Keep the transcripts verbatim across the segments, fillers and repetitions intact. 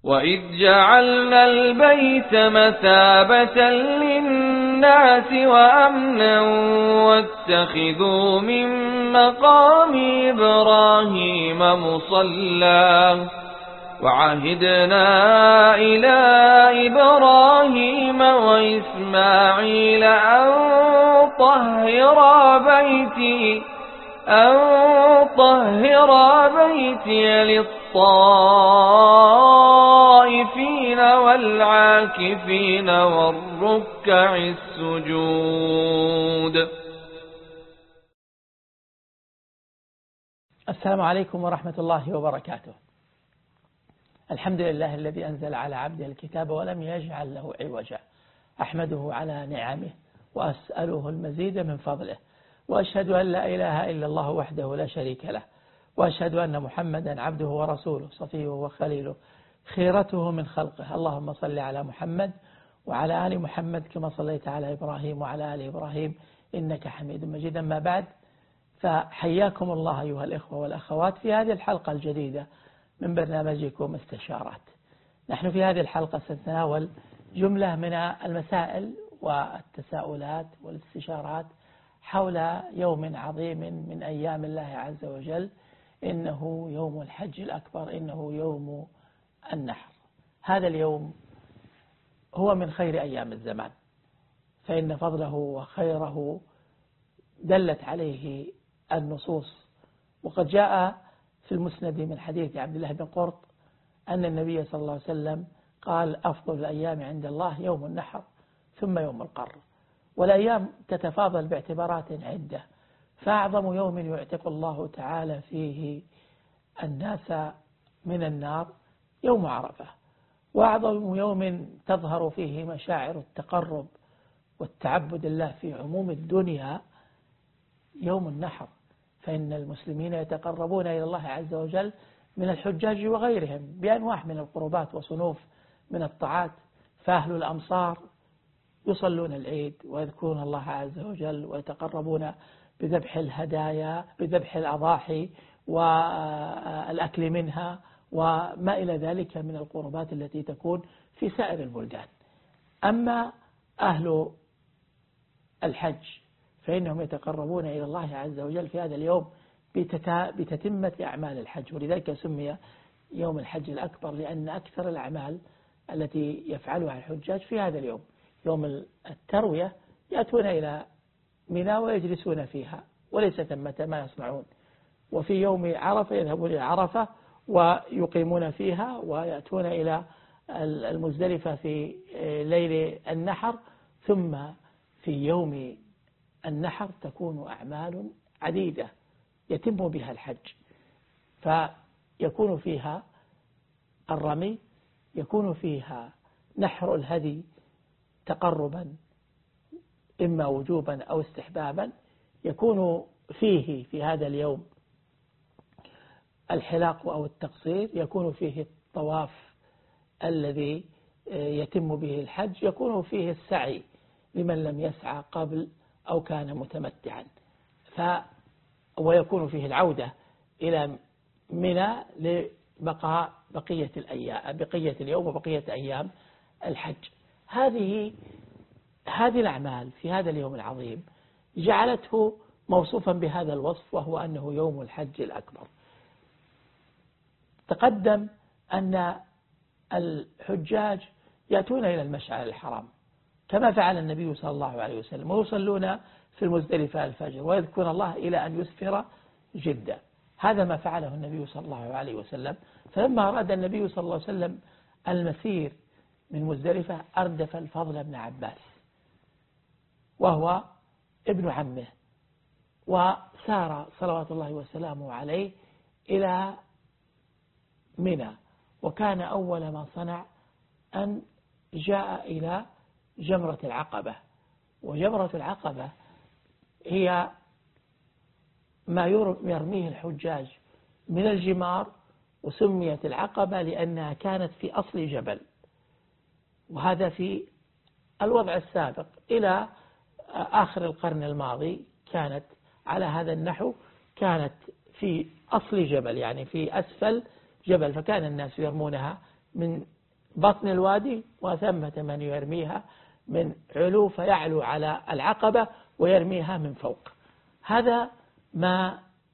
وإذ جعلنا البيت مثابة للناس وأمنا واتخذوا من مقام إبراهيم مصلى وعهدنا إلى إبراهيم وإسماعيل أن طهرا بيتي أن طهرا بيتي للطائفين والعاكفين والركع السجود. السلام عليكم ورحمة الله وبركاته. الحمد لله الذي أنزل على عبده الكتاب ولم يجعل له عوجا، أحمده على نعمه وأسأله المزيد من فضله، وأشهد أن لا إله إلا الله وحده لا شريك له، وأشهد أن محمدا عبده ورسوله صفيه وخليله خيرته من خلقه. اللهم صل على محمد وعلى آل محمد كما صليت على إبراهيم وعلى آل إبراهيم إنك حميد مجيد. أما بعد، فحياكم الله أيها الإخوة والأخوات في هذه الحلقة الجديدة من برنامجكم استشارات. نحن في هذه الحلقة سنتناول جملة من المسائل والتساؤلات والاستشارات حول يوم عظيم من أيام الله عز وجل، إنه يوم الحج الأكبر، إنه يوم النحر. هذا اليوم هو من خير أيام الزمان، فإن فضله وخيره دلت عليه النصوص، وقد جاء في المسند من حديث عبد الله بن قرط أن النبي صلى الله عليه وسلم قال: أفضل الأيام عند الله يوم النحر ثم يوم القر. والأيام تتفاضل باعتبارات عدة، فأعظم يوم يعتق الله تعالى فيه الناس من النار يوم عرفة، وأعظم يوم تظهر فيه مشاعر التقرب والتعبد الله في عموم الدنيا يوم النحر، فإن المسلمين يتقربون إلى الله عز وجل من الحجاج وغيرهم بأنواع من القربات وصنوف من الطاعات. فأهل الأمصار يصلون العيد ويذكرون الله عز وجل ويتقربون بذبح الهدايا، بذبح الأضاحي والأكل منها وما إلى ذلك من القربات التي تكون في سائر البلدان. أما أهل الحج فإنهم يتقربون إلى الله عز وجل في هذا اليوم بتتمة أعمال الحج، ولذلك سمي يوم الحج الأكبر، لأن أكثر الأعمال التي يفعلها الحجاج في هذا اليوم. يوم التروية يأتون إلى منى ويجلسون فيها وليس ثمة ما يصنعون، وفي يوم عرفة يذهبون إلى عرفة ويقيمون فيها، ويأتون إلى المزدلفة في ليل النحر. ثم في يوم النحر تكون أعمال عديدة يتم بها الحج، فيكون فيها الرمي، يكون فيها نحر الهدي تقربا إما وجوبا أو استحبابا، يكون فيه في هذا اليوم الحلاق أو التقصير، يكون فيه الطواف الذي يتم به الحج، يكون فيه السعي لمن لم يسعى قبل أو كان متمتعا، ف ويكون فيه العودة إلى منى لبقاء بقية الأيام بقية اليوم وبقية أيام الحج. هذه هذه الأعمال في هذا اليوم العظيم جعلته موصوفا بهذا الوصف، وهو أنه يوم الحج الأكبر. تقدم أن الحجاج يأتون إلى المشعر الحرام كما فعل النبي صلى الله عليه وسلم، ويصلون في المزدلفة الفجر ويذكرون الله إلى أن يسفر جدا. هذا ما فعله النبي صلى الله عليه وسلم. فلما أراد النبي صلى الله عليه وسلم المسير من مزدلفة أردف الفضل بن عباس وهو ابن عمه، وسار صلوات الله وسلامه عليه إلى منى. وكان أول ما صنع أن جاء إلى جمرة العقبة، وجمرة العقبة هي ما يرميه الحجاج من الجمار، وسميت العقبة لأنها كانت في أصل جبل، وهذا في الوضع السابق إلى آخر القرن الماضي كانت على هذا النحو، كانت في أصل جبل يعني في أسفل جبل، فكان الناس يرمونها من بطن الوادي، وثمة من يرميها من علو فيعلو على العقبة ويرميها من فوق. هذا ما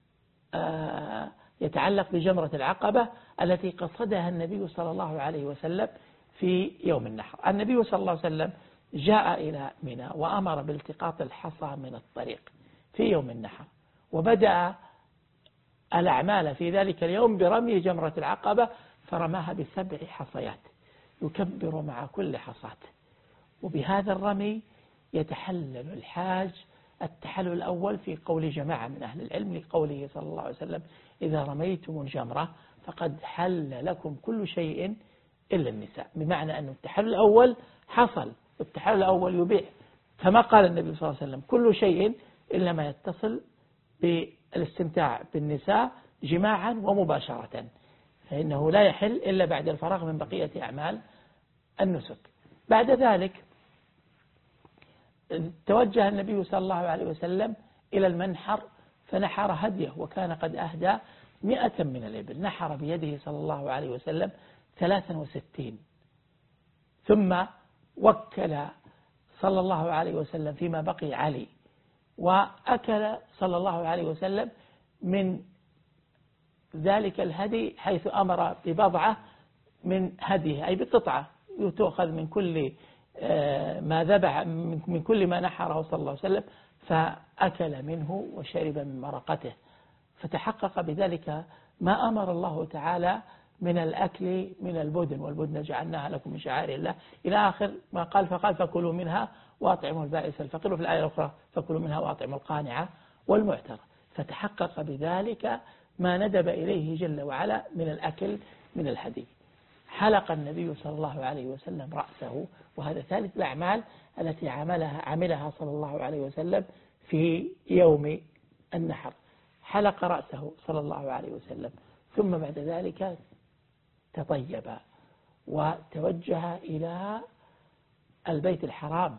يتعلق بجمرة العقبة التي قصدها النبي صلى الله عليه وسلم في يوم النحر. النبي صلى الله عليه وسلم جاء إلى منى وأمر بالتقاط الحصى من الطريق في يوم النحر، وبدأ الأعمال في ذلك اليوم برمي جمرة العقبة، فرماها بسبع حصيات يكبر مع كل حصاة. وبهذا الرمي يتحلل الحاج التحلل الأول في قول جماعة من أهل العلم لقوله صلى الله عليه وسلم: إذا رميتم الجمرة فقد حل لكم كل شيء إلا النساء، بمعنى أن التحلل الأول حصل، التحلل الأول يبيع، كما قال النبي صلى الله عليه وسلم: كل شيء إلا ما يتصل بالاستمتاع بالنساء جماعا ومباشرة، فإنه لا يحل إلا بعد الفراغ من بقية أعمال النسك. بعد ذلك توجه النبي صلى الله عليه وسلم إلى المنحر فنحر هديه، وكان قد أهدى مئة من الإبل، نحر بيده صلى الله عليه وسلم ثلاثا وستين، ثم وكل صلى الله عليه وسلم فيما بقي علي، وأكل صلى الله عليه وسلم من ذلك الهدي حيث أمر ببضعة من هديه، أي بقطعة تؤخذ من كل ما ذبح من كل ما نحره صلى الله عليه وسلم، فأكل منه وشرب من مرقته، فتحقق بذلك ما أمر الله تعالى من الأكل من البدن، والبدن جعلناها لكم من شعائر الله إلى آخر ما قال، فقال: فكلوا منها وأطعموا البائس الفقير، وفي الآية الأخرى: فكلوا منها وأطعموا القانع والمعتر. فتحقق بذلك ما ندب إليه جل وعلا من الأكل من الهدي. حلق النبي صلى الله عليه وسلم رأسه، وهذا ثالث الأعمال التي عملها عملها صلى الله عليه وسلم في يوم النحر، حلق رأسه صلى الله عليه وسلم، ثم بعد ذلك تطيب وتوجه إلى البيت الحرام،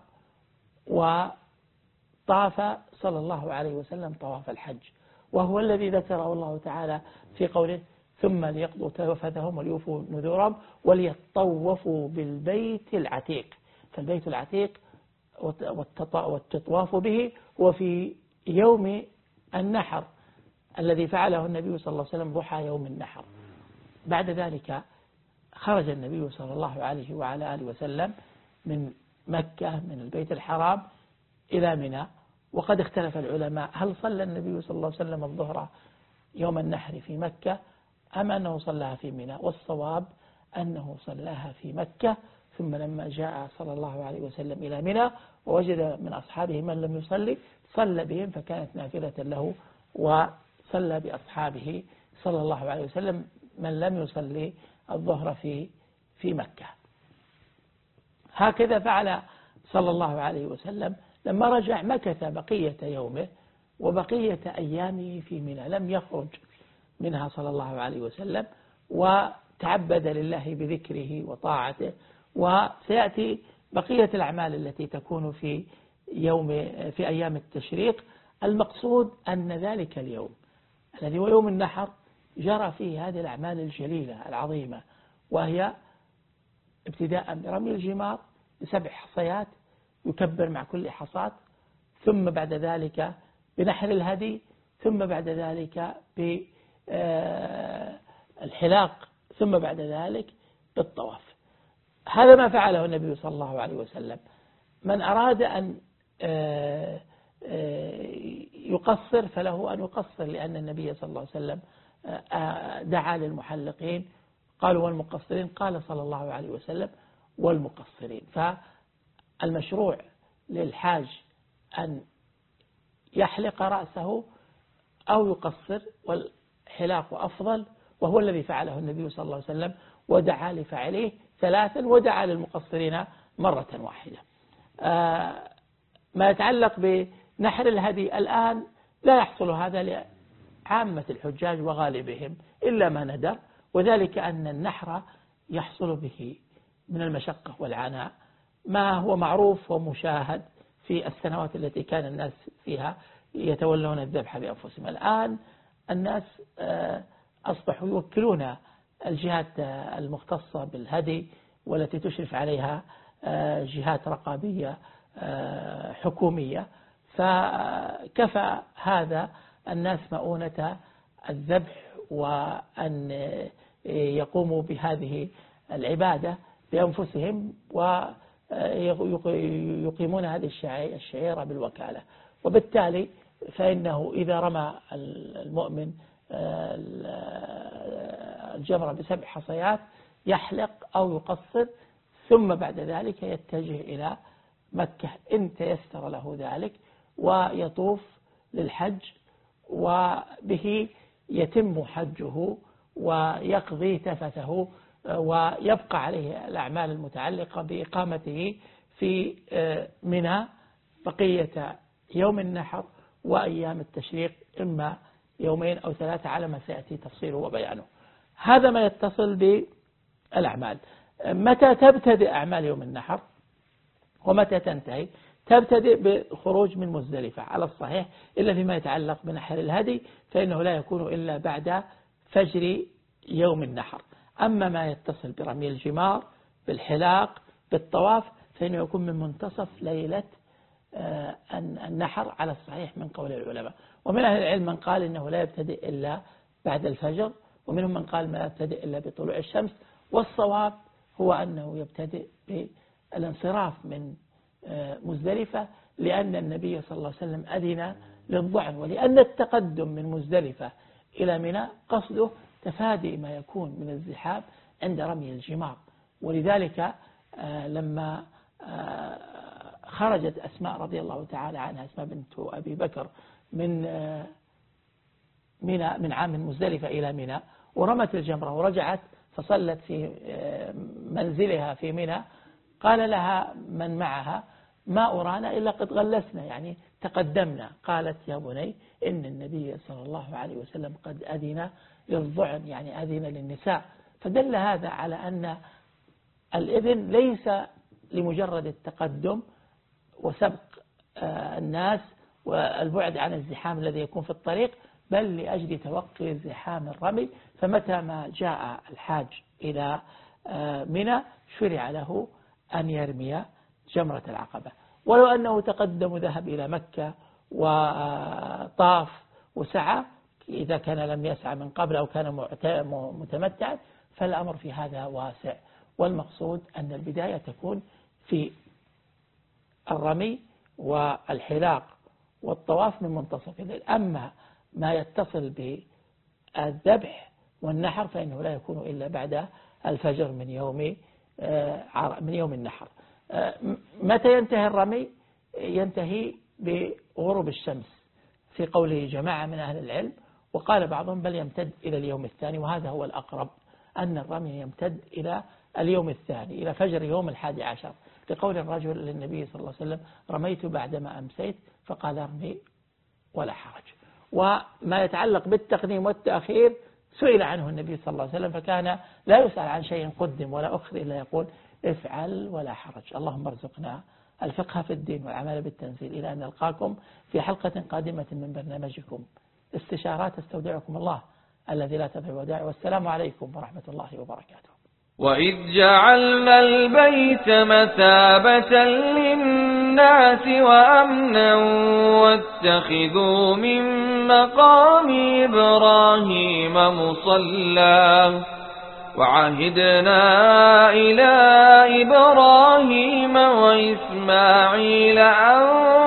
وطاف صلى الله عليه وسلم طواف الحج، وهو الذي ذكره الله تعالى في قوله: ثم ليقضوا تفثهم وليوفوا نذورهم وليطوفوا بالبيت العتيق. فالبيت العتيق والتطواف به هو في يوم النحر الذي فعله النبي صلى الله عليه وسلم ضحى يوم النحر. بعد ذلك خرج النبي صلى الله عليه وعلى آله وسلم من مكة من البيت الحرام إلى منى، وقد اختلف العلماء: هل صلى النبي صلى الله عليه وسلم الظهر يوم النحر في مكة أم أنه صلاها في منى؟ والصواب أنه صلاها في مكة، ثم لما جاء صلى الله عليه وسلم إلى منى ووجد من أصحابه من لم يصلي صلى بهم، فكانت نافلة له، وصلى بأصحابه صلى الله عليه وسلم من لم يصلي الظهر في في مكة. هكذا فعل صلى الله عليه وسلم. لما رجع مكث بقية يومه وبقية أيامه في منى، لم يخرج منها صلى الله عليه وسلم، وتعبد لله بذكره وطاعته. وسيأتي بقية الأعمال التي تكون في يوم في أيام التشريق. المقصود أن ذلك اليوم الذي هو يوم النحر جرى فيه هذه الأعمال الجليلة العظيمة، وهي ابتداء برمي الجمار بسبع حصيات يكبر مع كل حصاة، ثم بعد ذلك بنحر الهدي، ثم بعد ذلك بالحلاق، ثم بعد ذلك بالطواف. هذا ما فعله النبي صلى الله عليه وسلم. من أراد أن يقصر فله أن يقصر، لأن النبي صلى الله عليه وسلم دعا للمحلقين، قالوا والمقصرين، قال صلى الله عليه وسلم والمقصرين. فالمشروع للحاج أن يحلق رأسه أو يقصر، والحلاق أفضل، وهو الذي فعله النبي صلى الله عليه وسلم، ودعا لفاعليه ثلاثا ودعا للمقصرين مرة واحدة. ما يتعلق بنحر الهدي الآن لا يحصل هذا لعامة الحجاج وغالبهم إلا ما ندر، وذلك أن النحر يحصل به من المشقة والعناء ما هو معروف ومشاهد في السنوات التي كان الناس فيها يتولون الذبح بأنفسهم. الآن الناس أصبحوا يوكلون الجهات المختصة بالهدي والتي تشرف عليها جهات رقابية حكومية. فكفى هذا الناس مؤونة الذبح وأن يقوموا بهذه العبادة بأنفسهم ويقيمون هذه الشعيرة بالوكالة. وبالتالي فإنه إذا رمى المؤمن الجمرة بسبع حصيات يحلق أو يقصر، ثم بعد ذلك يتجه إلى مكة إن تيسر له ذلك، ويطوف للحج، وبه يتم حجه ويقضي تفثه، ويبقى عليه الأعمال المتعلقة بإقامته في منى بقية يوم النحر وأيام التشريق، إما يومين أو ثلاثة على ما سيأتي تفصيله وبيانه. هذا ما يتصل بالأعمال. متى تبتدئ أعمال يوم النحر ومتى تنتهي؟ تبتدئ بالخروج من مزدلفة على الصحيح، إلا فيما يتعلق بنحر الهدي فإنه لا يكون إلا بعد فجر يوم النحر. أما ما يتصل برمي الجمار بالحلاق بالطواف فإنه يكون من منتصف ليلة النحر على الصحيح من قول العلماء. ومن أهل العلم من قال إنه لا يبتدئ إلا بعد الفجر، ومنهم من قال ما يبتدئ إلا بطلوع الشمس. والصواب هو أنه يبتدئ بالانصراف من مزدلفة، لأن النبي صلى الله عليه وسلم أذن للضعن، ولأن التقدم من مزدلفة إلى منى قصده تفادي ما يكون من الزحام عند رمي الجمار. ولذلك لما خرجت أسماء رضي الله تعالى عنها، أسماء بنت أبي بكر، من منى من عام مزدلفة إلى منى ورمت الجمرة ورجعت فصلت في منزلها في منى، قال لها من معها ما أرانا إلا قد غلسنا، يعني تقدمنا. قالت يا بني إن النبي صلى الله عليه وسلم قد أذن للضعن، يعني أذن للنساء. فدل هذا على أن الإذن ليس لمجرد التقدم وسبق الناس والبعد عن الزحام الذي يكون في الطريق، بل لأجل توقي زحام الرمي. فمتى ما جاء الحاج إلى منى شرع له أن يرمي جمرة العقبة، ولو أنه تقدم وذهب إلى مكة وطاف وسعى إذا كان لم يسعى من قبل أو كان متمتعا، فالأمر في هذا واسع. والمقصود أن البداية تكون في الرمي والحلاق والطواف من منتصف الليل. أما ما يتصل بالذبح والنحر فإنه لا يكون إلا بعد الفجر من يوم من يوم النحر. متى ينتهي الرمي؟ ينتهي بغروب الشمس في قوله جماعة من أهل العلم، وقال بعضهم بل يمتد إلى اليوم الثاني، وهذا هو الأقرب، أن الرمي يمتد إلى اليوم الثاني إلى فجر يوم الحادي عشر، لقول الرجل للنبي صلى الله عليه وسلم رميت بعدما أمسيت، فقال ارمي ولا حرج. وما يتعلق بالتقديم والتأخير سئل عنه النبي صلى الله عليه وسلم فكان لا يسأل عن شيء قدم ولا أخر إلا يقول افعل ولا حرج. اللهم ارزقنا الفقه في الدين والعمل بالتنزيل. إلى أن نلقاكم في حلقة قادمة من برنامجكم استشارات، استودعكم الله الذي لا تضيع ودائع، والسلام عليكم ورحمة الله وبركاته. وإذ جعلنا البيت مثابة للناس وأمنا واتخذوا من مقام إبراهيم مصلى وعهدنا إلى إبراهيم وإسماعيل أن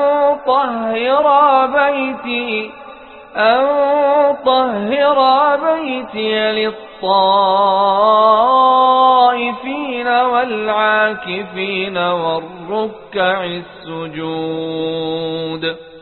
طهرا بيتي أن طهرا بيتي للطائفين والعاكفين والركع السجود.